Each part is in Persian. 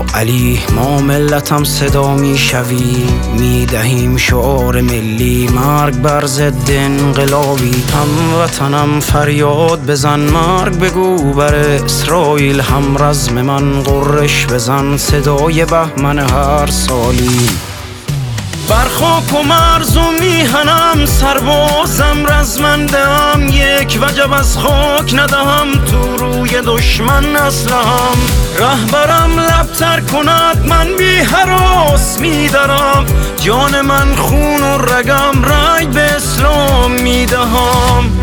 یا علی ما ملتم صدا می شویم، می دهیم شعار ملی مرگ بر ضد انقلابی. هموطنم فریاد بزن مرگ بگو بر اسرائیل، هم رزم من قرش بزن صدای بهمن هر سالی. بر خاک و مرز و میهنم سربازم رزمندم، یک وجب از خاک ندهم تو روی دشمن اسلحه‌ام. رهبرم لبتر کند من بی هراس میدرم، جان من خون و رگم رای به اسلام میدهم.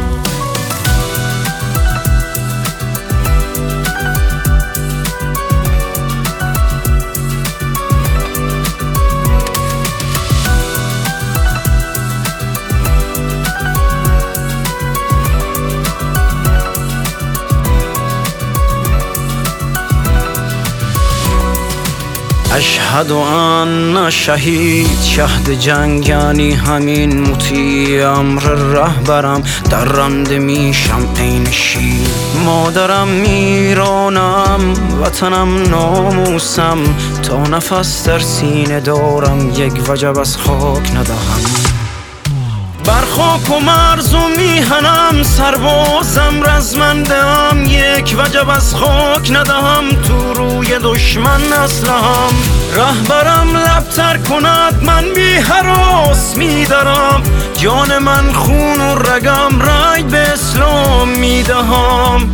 اشهد ان شهید، شهد جنگ یعنی همین، مطیع امر رهبرم در رنده میشم عین شیر. مادرم میرانم، وطنم ناموسم، تا نفس در سینه دارم یک وجب از خاک ندهم. بر خاک و مرز و میهنم سربازم رزمندم، یک وجب از خاک ندهم تو روی دشمن اسلحه‌ام. رهبرم لبتر کند من بی هراس میدرم، جان من خون و رگم رای به اسلام میدهم.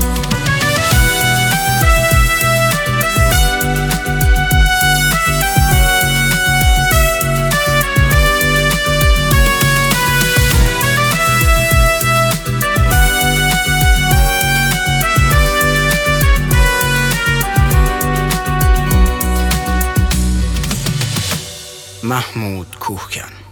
محمود کوهکن.